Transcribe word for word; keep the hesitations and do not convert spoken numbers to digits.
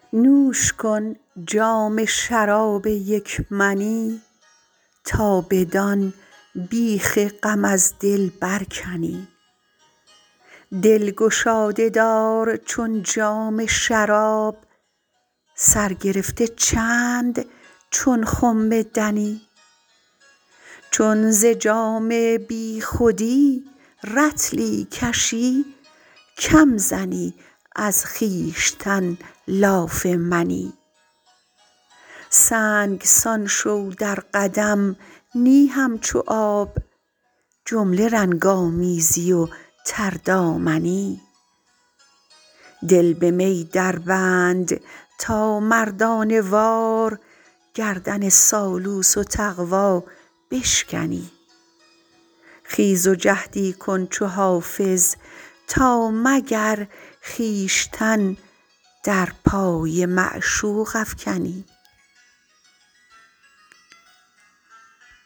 نوش کن جام شراب یک منی تا بدان بیخ غم از دل برکنی دل گشاده دار چون جام شراب سرگرفته چند چون خم دنی چون ز جام بیخودی رطلی کشی کم زنی از خویشتن لاف منی سنگ سان شو در قدم نی همچو آب جمله رنگ آمیزی و تردامنی دل به می دربند تا مردانه وار گردن سالوس و تقوا بشکنی خیز و جهدی کن چو حافظ تا مگر خویشتن در پای معشوق افکنی